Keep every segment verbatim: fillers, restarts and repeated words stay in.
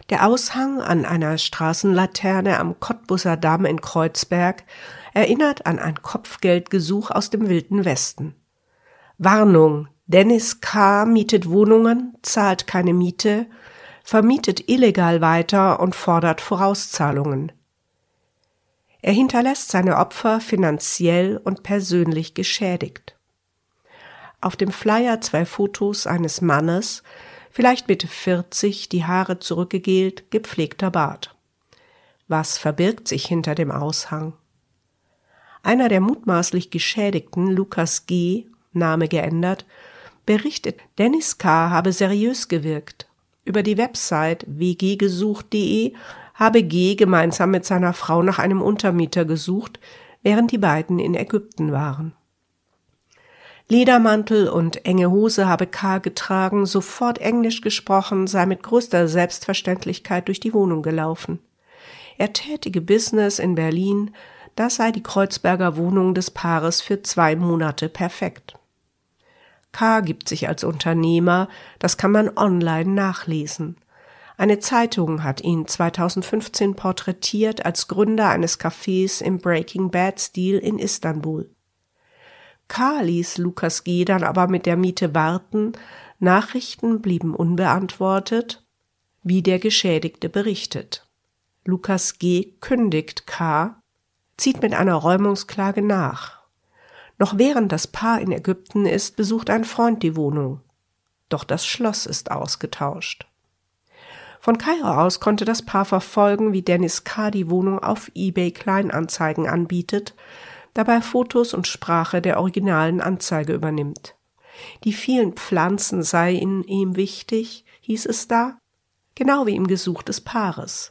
Der Aushang an einer Straßenlaterne am Cottbuser Damm in Kreuzberg erinnert an ein Kopfgeldgesuch aus dem Wilden Westen. Warnung: Dennis K. mietet Wohnungen, zahlt keine Miete, vermietet illegal weiter und fordert Vorauszahlungen. Er hinterlässt seine Opfer finanziell und persönlich geschädigt. Auf dem Flyer zwei Fotos eines Mannes, vielleicht Mitte vierzig, die Haare zurückgegelt, gepflegter Bart. Was verbirgt sich hinter dem Aushang? Einer der mutmaßlich Geschädigten, Lukas G., Name geändert, berichtet, Dennis K. habe seriös gewirkt. Über die Website w g gesucht punkt de habe G. gemeinsam mit seiner Frau nach einem Untermieter gesucht, während die beiden in Ägypten waren. Ledermantel und enge Hose habe K. getragen, sofort Englisch gesprochen, sei mit größter Selbstverständlichkeit durch die Wohnung gelaufen. Er tätige Business in Berlin, da sei die Kreuzberger Wohnung des Paares für zwei Monate perfekt. K. gibt sich als Unternehmer, das kann man online nachlesen. Eine Zeitung hat ihn zweitausendfünfzehn porträtiert als Gründer eines Cafés im Breaking-Bad-Stil in Istanbul. K. ließ Lukas G. dann aber mit der Miete warten, Nachrichten blieben unbeantwortet, wie der Geschädigte berichtet. Lukas G. kündigt K., zieht mit einer Räumungsklage nach. Noch während das Paar in Ägypten ist, besucht ein Freund die Wohnung. Doch das Schloss ist ausgetauscht. Von Kairo aus konnte das Paar verfolgen, wie Dennis K. die Wohnung auf eBay Kleinanzeigen anbietet, dabei Fotos und Sprache der originalen Anzeige übernimmt. Die vielen Pflanzen seien ihm wichtig, hieß es da, genau wie im Gesuch des Paares.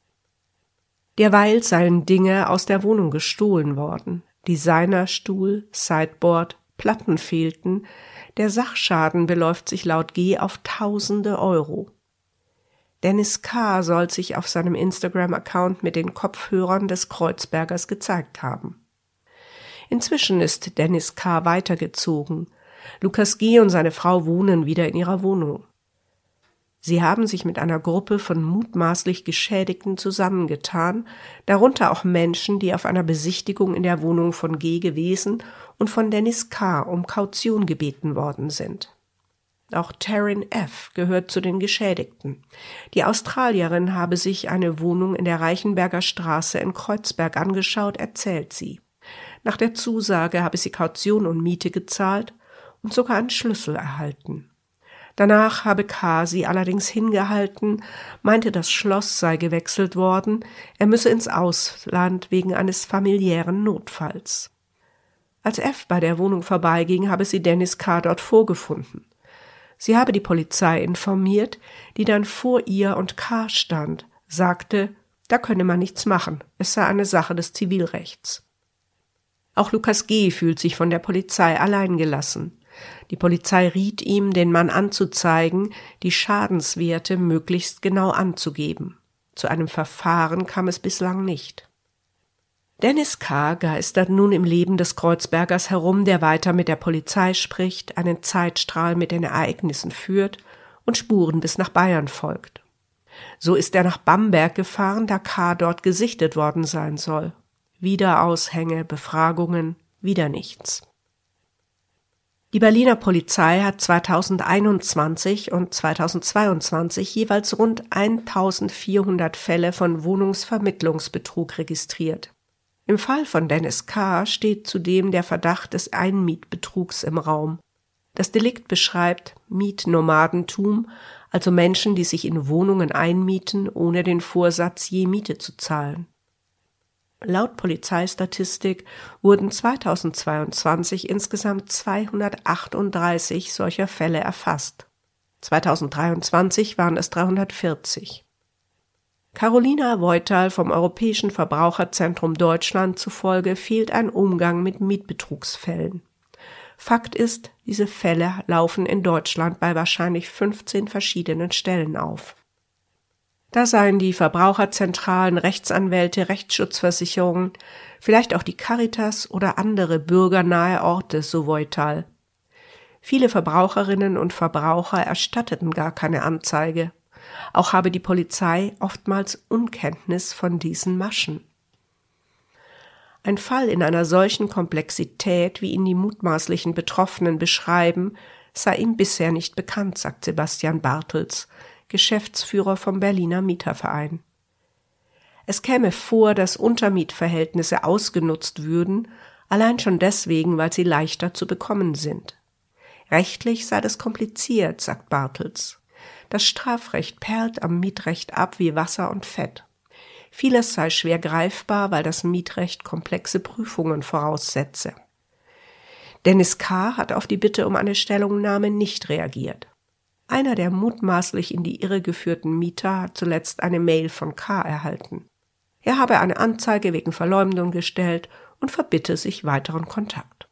Derweil seien Dinge aus der Wohnung gestohlen worden. Designerstuhl, Sideboard, Platten fehlten. Der Sachschaden beläuft sich laut G. auf Tausende Euro. Dennis K. soll sich auf seinem Instagram-Account mit den Kopfhörern des Kreuzbergers gezeigt haben. Inzwischen ist Dennis K. weitergezogen. Lukas G. und seine Frau wohnen wieder in ihrer Wohnung. Sie haben sich mit einer Gruppe von mutmaßlich Geschädigten zusammengetan, darunter auch Menschen, die auf einer Besichtigung in der Wohnung von G. gewesen und von Dennis K. um Kaution gebeten worden sind. Auch Taryn F. gehört zu den Geschädigten. Die Australierin habe sich eine Wohnung in der Reichenberger Straße in Kreuzberg angeschaut, erzählt sie. Nach der Zusage habe sie Kaution und Miete gezahlt und sogar einen Schlüssel erhalten. Danach habe K. sie allerdings hingehalten, meinte, das Schloss sei gewechselt worden, er müsse ins Ausland wegen eines familiären Notfalls. Als F. bei der Wohnung vorbeiging, habe sie Dennis K. dort vorgefunden. Sie habe die Polizei informiert, die dann vor ihr und K. stand, sagte, da könne man nichts machen, es sei eine Sache des Zivilrechts. Auch Lukas G. fühlt sich von der Polizei allein gelassen. Die Polizei riet ihm, den Mann anzuzeigen, die Schadenswerte möglichst genau anzugeben. Zu einem Verfahren kam es bislang nicht. Dennis K. geistert nun im Leben des Kreuzbergers herum, der weiter mit der Polizei spricht, einen Zeitstrahl mit den Ereignissen führt und Spuren bis nach Bayern folgt. So ist er nach Bamberg gefahren, da K. dort gesichtet worden sein soll. Wieder Aushänge, Befragungen, wieder nichts. Die Berliner Polizei hat zweitausendeinundzwanzig und zweitausendzweiundzwanzig jeweils rund eintausendvierhundert Fälle von Wohnungsvermittlungsbetrug registriert. Im Fall von Dennis K. steht zudem der Verdacht des Einmietbetrugs im Raum. Das Delikt beschreibt Mietnomadentum, also Menschen, die sich in Wohnungen einmieten, ohne den Vorsatz, je Miete zu zahlen. Laut Polizeistatistik wurden zweitausendzweiundzwanzig insgesamt zweihundertachtunddreißig solcher Fälle erfasst. zweitausenddreiundzwanzig waren es dreihundertvierzig. Carolina Voital vom Europäischen Verbraucherzentrum Deutschland zufolge fehlt ein Umgang mit Mietbetrugsfällen. Fakt ist, diese Fälle laufen in Deutschland bei wahrscheinlich fünfzehn verschiedenen Stellen auf. Da seien die Verbraucherzentralen, Rechtsanwälte, Rechtsschutzversicherungen, vielleicht auch die Caritas oder andere bürgernahe Orte, so Voital. Viele Verbraucherinnen und Verbraucher erstatteten gar keine Anzeige. Auch habe die Polizei oftmals Unkenntnis von diesen Maschen. Ein Fall in einer solchen Komplexität, wie ihn die mutmaßlichen Betroffenen beschreiben, sei ihm bisher nicht bekannt, sagt Sebastian Bartels, Geschäftsführer vom Berliner Mieterverein. Es käme vor, dass Untermietverhältnisse ausgenutzt würden, allein schon deswegen, weil sie leichter zu bekommen sind. Rechtlich sei das kompliziert, sagt Bartels. Das Strafrecht perlt am Mietrecht ab wie Wasser und Fett. Vieles sei schwer greifbar, weil das Mietrecht komplexe Prüfungen voraussetze. Dennis K. hat auf die Bitte um eine Stellungnahme nicht reagiert. Einer der mutmaßlich in die Irre geführten Mieter hat zuletzt eine Mail von K. erhalten. Er habe eine Anzeige wegen Verleumdung gestellt und verbitte sich weiteren Kontakt.